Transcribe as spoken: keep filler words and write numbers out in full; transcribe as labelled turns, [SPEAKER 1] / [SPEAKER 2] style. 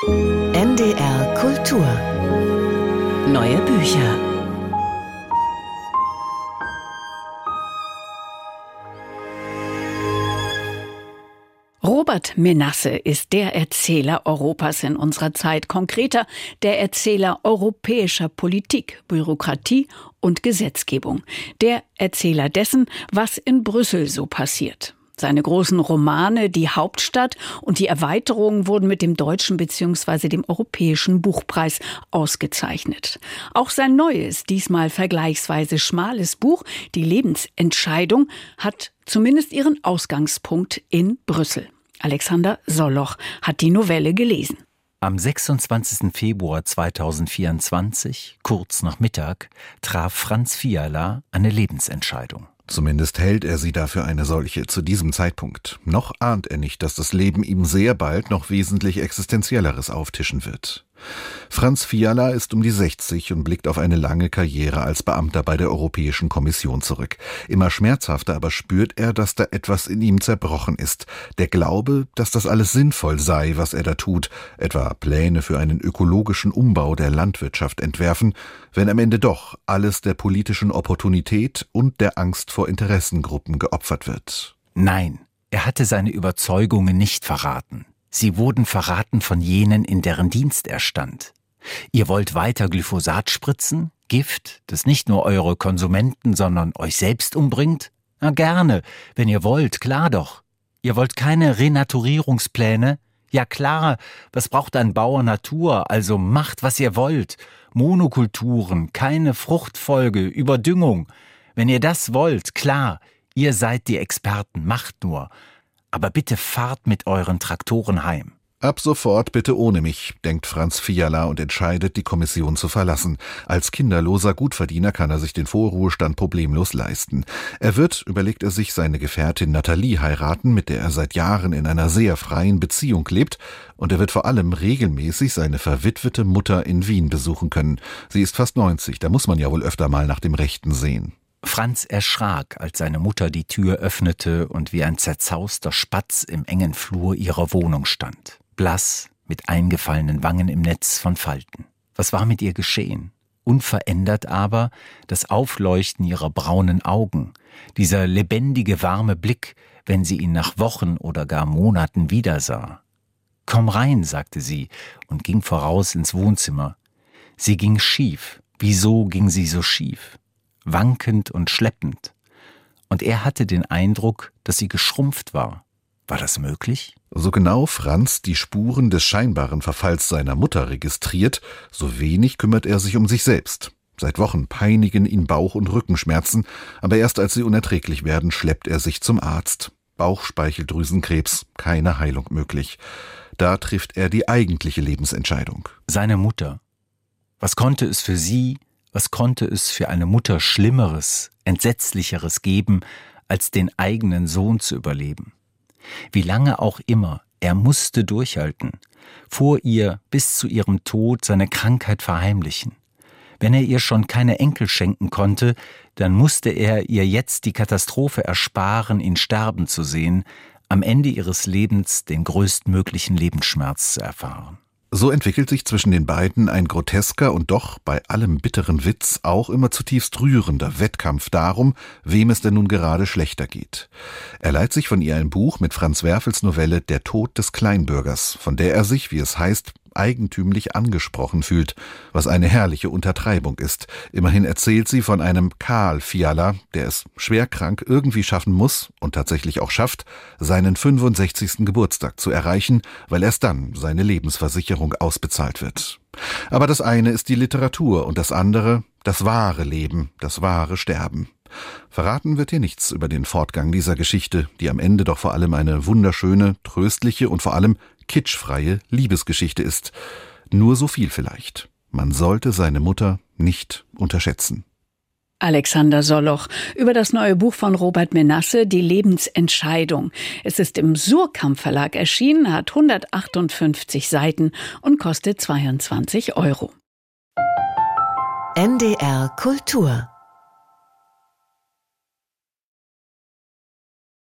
[SPEAKER 1] N D R Kultur. Neue Bücher.
[SPEAKER 2] Robert Menasse ist der Erzähler Europas in unserer Zeit, konkreter der Erzähler europäischer Politik, Bürokratie und Gesetzgebung, der Erzähler dessen, was in Brüssel so passiert. Seine großen Romane Die Hauptstadt und Die Erweiterung wurden mit dem Deutschen bzw. dem Europäischen Buchpreis ausgezeichnet. Auch sein neues, diesmal vergleichsweise schmales Buch Die Lebensentscheidung hat zumindest ihren Ausgangspunkt in Brüssel. Alexander Solloch hat die Novelle gelesen.
[SPEAKER 3] Am sechsundzwanzigsten Februar zweitausendvierundzwanzig, kurz nach Mittag, traf Franz Fiala eine Lebensentscheidung.
[SPEAKER 4] Zumindest hält er sie dafür eine solche zu diesem Zeitpunkt. Noch ahnt er nicht, dass das Leben ihm sehr bald noch wesentlich Existenzielleres auftischen wird. Franz Fiala ist um die sechzig und blickt auf eine lange Karriere als Beamter bei der Europäischen Kommission zurück. Immer schmerzhafter aber spürt er, dass da etwas in ihm zerbrochen ist. Der Glaube, dass das alles sinnvoll sei, was er da tut, etwa Pläne für einen ökologischen Umbau der Landwirtschaft entwerfen, wenn am Ende doch alles der politischen Opportunität und der Angst vor Interessengruppen geopfert wird.
[SPEAKER 3] Nein, er hatte seine Überzeugungen nicht verraten. Sie wurden verraten von jenen, in deren Dienst er stand. Ihr wollt weiter Glyphosat spritzen? Gift, das nicht nur eure Konsumenten, sondern euch selbst umbringt? Na gerne, wenn ihr wollt, klar doch. Ihr wollt keine Renaturierungspläne? Ja klar, was braucht ein Bauer Natur? Also macht, was ihr wollt. Monokulturen, keine Fruchtfolge, Überdüngung. Wenn ihr das wollt, klar, ihr seid die Experten, macht nur. Aber bitte fahrt mit euren Traktoren heim.
[SPEAKER 4] Ab sofort bitte ohne mich, denkt Franz Fiala und entscheidet, die Kommission zu verlassen. Als kinderloser Gutverdiener kann er sich den Vorruhestand problemlos leisten. Er wird, überlegt er sich, seine Gefährtin Nathalie heiraten, mit der er seit Jahren in einer sehr freien Beziehung lebt, und er wird vor allem regelmäßig seine verwitwete Mutter in Wien besuchen können. Sie ist fast neunzig, da muss man ja wohl öfter mal nach dem Rechten sehen.
[SPEAKER 3] Franz erschrak, als seine Mutter die Tür öffnete und wie ein zerzauster Spatz im engen Flur ihrer Wohnung stand. Blass, mit eingefallenen Wangen im Netz von Falten. Was war mit ihr geschehen? Unverändert aber das Aufleuchten ihrer braunen Augen, dieser lebendige, warme Blick, wenn sie ihn nach Wochen oder gar Monaten wiedersah. »Komm rein«, sagte sie und ging voraus ins Wohnzimmer. Sie ging schief. Wieso ging sie so schief? Wankend und schleppend. Und er hatte den Eindruck, dass sie geschrumpft war. War das möglich?
[SPEAKER 4] So genau Franz die Spuren des scheinbaren Verfalls seiner Mutter registriert, so wenig kümmert er sich um sich selbst. Seit Wochen peinigen ihn Bauch- und Rückenschmerzen, aber erst als sie unerträglich werden, schleppt er sich zum Arzt. Bauchspeicheldrüsenkrebs, keine Heilung möglich. Da trifft er die eigentliche Lebensentscheidung.
[SPEAKER 3] Seine Mutter. Was konnte es für sie, was konnte es für eine Mutter Schlimmeres, Entsetzlicheres geben, als den eigenen Sohn zu überleben? Wie lange auch immer, er musste durchhalten, vor ihr bis zu ihrem Tod seine Krankheit verheimlichen. Wenn er ihr schon keine Enkel schenken konnte, dann musste er ihr jetzt die Katastrophe ersparen, ihn sterben zu sehen, am Ende ihres Lebens den größtmöglichen Lebensschmerz zu erfahren.
[SPEAKER 4] So entwickelt sich zwischen den beiden ein grotesker und doch bei allem bitteren Witz auch immer zutiefst rührender Wettkampf darum, wem es denn nun gerade schlechter geht. Er leiht sich von ihr ein Buch mit Franz Werfels Novelle Der Tod des Kleinbürgers, von der er sich, wie es heißt, eigentümlich angesprochen fühlt, was eine herrliche Untertreibung ist. Immerhin erzählt sie von einem Karl Fiala, der es schwerkrank irgendwie schaffen muss und tatsächlich auch schafft, seinen fünfundsechzigsten Geburtstag zu erreichen, weil erst dann seine Lebensversicherung ausbezahlt wird. Aber das eine ist die Literatur und das andere das wahre Leben, das wahre Sterben. Verraten wird hier nichts über den Fortgang dieser Geschichte, die am Ende doch vor allem eine wunderschöne, tröstliche und vor allem kitschfreie Liebesgeschichte ist. Nur so viel vielleicht. Man sollte seine Mutter nicht unterschätzen.
[SPEAKER 2] Alexander Solloch über das neue Buch von Robert Menasse, Die Lebensentscheidung. Es ist im Suhrkamp Verlag erschienen, hat hundertachtundfünfzig Seiten und kostet zweiundzwanzig Euro.
[SPEAKER 1] N D R Kultur